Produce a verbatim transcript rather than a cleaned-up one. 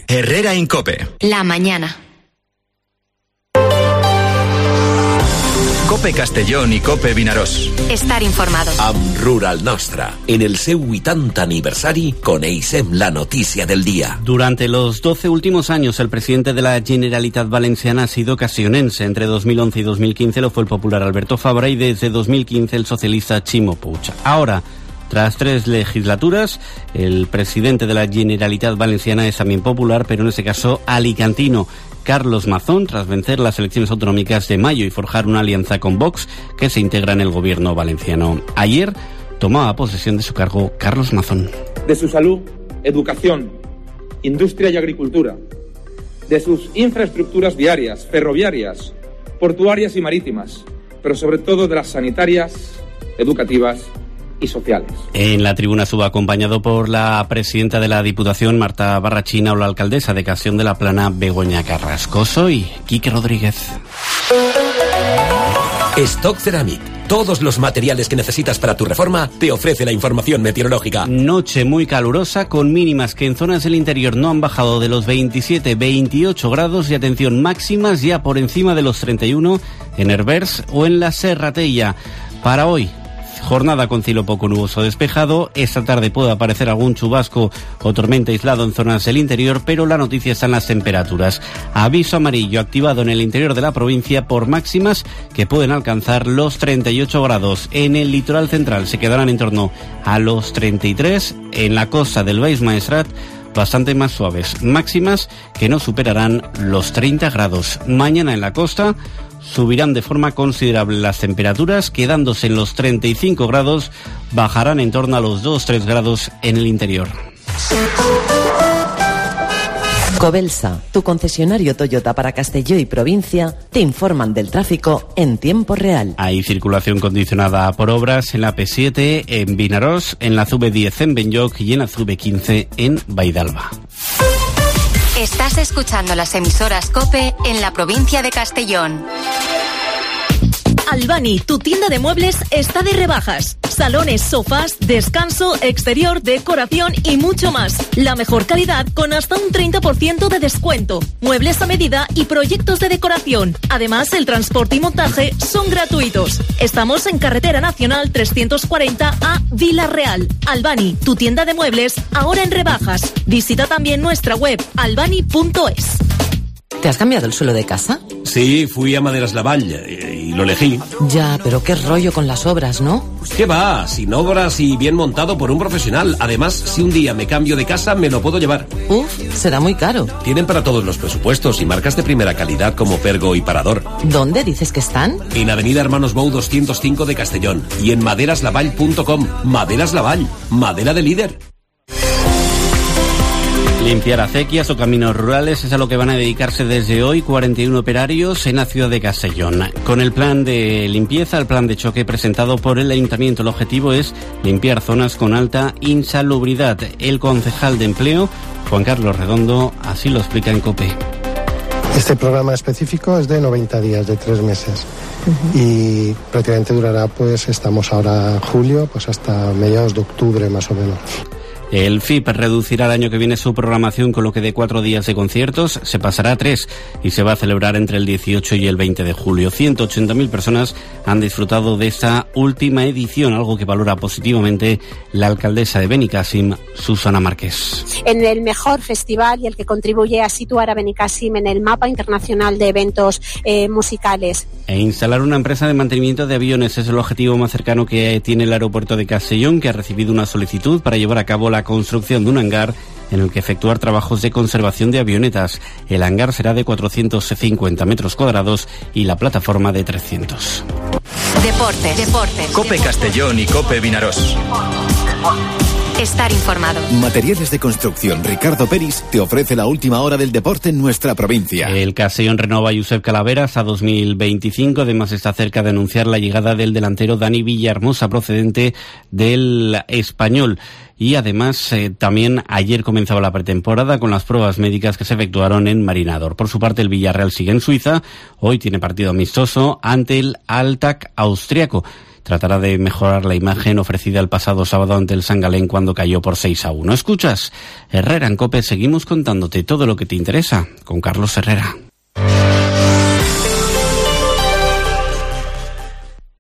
Herrera en COPE. La mañana. COPE Castellón y COPE Vinaròs. Estar informado. Amb Rural Nostra, en el seu vuitanta aniversari, coneixem la noticia del día. Durante los doce últimos años, el presidente de la Generalitat Valenciana ha sido castellonense. Entre dos mil once y dos mil quince lo fue el popular Alberto Fabra y desde dos mil quince el socialista Chimo Puig. Ahora, tras tres legislaturas, el presidente de la Generalitat Valenciana es también popular, pero en ese caso alicantino. Carlos Mazón, tras vencer las elecciones autonómicas de mayo y forjar una alianza con Vox, que se integra en el gobierno valenciano. Ayer tomaba posesión de su cargo Carlos Mazón. De su salud, educación, industria y agricultura, de sus infraestructuras viarias, ferroviarias, portuarias y marítimas, pero sobre todo de las sanitarias, educativas y sociales. En la tribuna estuvo acompañado por la presidenta de la Diputación, Marta Barrachina, o la alcaldesa de Castellón de la Plana, Begoña Carrascoso, y Quique Rodríguez. Stock Ceramic. Todos los materiales que necesitas para tu reforma te ofrece la información meteorológica. Noche muy calurosa, con mínimas que en zonas del interior no han bajado de los veintisiete a veintiocho grados y atención, máximas ya por encima de los treinta y uno en Herbers o en la Serratella. Para hoy, jornada con cielo poco nuboso despejado. Esta tarde puede aparecer algún chubasco o tormenta aislado en zonas del interior, pero la noticia está en las temperaturas. Aviso amarillo activado en el interior de la provincia por máximas que pueden alcanzar los treinta y ocho grados. En el litoral central se quedarán en torno a los treinta y tres. En la costa del Baix Maestrat, bastante más suaves. Máximas que no superarán los treinta grados. Mañana en la costa subirán de forma considerable las temperaturas, quedándose en los treinta y cinco grados, bajarán en torno a los dos a tres grados en el interior. Cobelsa, tu concesionario Toyota para Castelló y provincia, te informan del tráfico en tiempo real. Hay circulación condicionada por obras en la P siete, en Vinaròs, en la C V diez en Benlloc y en la C V quince en Vaidalba. Estás escuchando las emisoras COPE en la provincia de Castellón. Albani, tu tienda de muebles está de rebajas. Salones, sofás, descanso, exterior, decoración y mucho más. La mejor calidad con hasta un treinta por ciento de descuento. Muebles a medida y proyectos de decoración. Además, el transporte y montaje son gratuitos. Estamos en Carretera Nacional trescientos cuarenta a Vila Real. Albani, tu tienda de muebles, ahora en rebajas. Visita también nuestra web albani punto es. ¿Te has cambiado el suelo de casa? Sí, fui a Maderas Lavall y, y lo elegí. Ya, pero qué rollo con las obras, ¿no? ¿Qué va? Sin obras y bien montado por un profesional. Además, si un día me cambio de casa, me lo puedo llevar. Uf, será muy caro. Tienen para todos los presupuestos y marcas de primera calidad como Pergo y Parador. ¿Dónde dices que están? En Avenida Hermanos Bou doscientos cinco de Castellón y en maderas lavall punto com. Maderas Lavall, madera de líder. Limpiar acequias o caminos rurales es a lo que van a dedicarse desde hoy cuarenta y uno operarios en la ciudad de Castellón. Con el plan de limpieza, el plan de choque presentado por el Ayuntamiento, el objetivo es limpiar zonas con alta insalubridad. El concejal de Empleo, Juan Carlos Redondo, así lo explica en COPE. Este programa específico es de noventa días, de tres meses. Uh-huh. Y prácticamente durará, pues estamos ahora en julio, pues hasta mediados de octubre más o menos. El F I P reducirá el año que viene su programación, con lo que de cuatro días de conciertos se pasará a tres y se va a celebrar entre el dieciocho y el veinte de julio. ciento ochenta mil personas han disfrutado de esta última edición, algo que valora positivamente la alcaldesa de Benicàssim, Susana Márquez. En el mejor festival y el que contribuye a situar a Benicàssim en el mapa internacional de eventos eh, musicales. E instalar una empresa de mantenimiento de aviones es el objetivo más cercano que tiene el aeropuerto de Castellón, que ha recibido una solicitud para llevar a cabo la construcción de un hangar en el que efectuar trabajos de conservación de avionetas. El hangar será de cuatrocientos cincuenta metros cuadrados y la plataforma de trescientos. Deportes, deportes. COPE Castellón y COPE Vinaròs. Estar informado. Materiales de construcción Ricardo Peris te ofrece la última hora del deporte en nuestra provincia. El Castellón renova a Josep Calavera hasta dos mil veinticinco. Además está cerca de anunciar la llegada del delantero Dani Villahermosa, procedente del Español. y además eh, también ayer comenzaba la pretemporada con las pruebas médicas que se efectuaron en Marinador. Por su parte, el Villarreal sigue en Suiza. Hoy tiene partido amistoso ante el Altach austriaco. Tratará de mejorar la imagen ofrecida el pasado sábado ante el San Galén cuando cayó por seis a uno. Escuchas Herrera en COPE, seguimos contándote todo lo que te interesa con Carlos Herrera.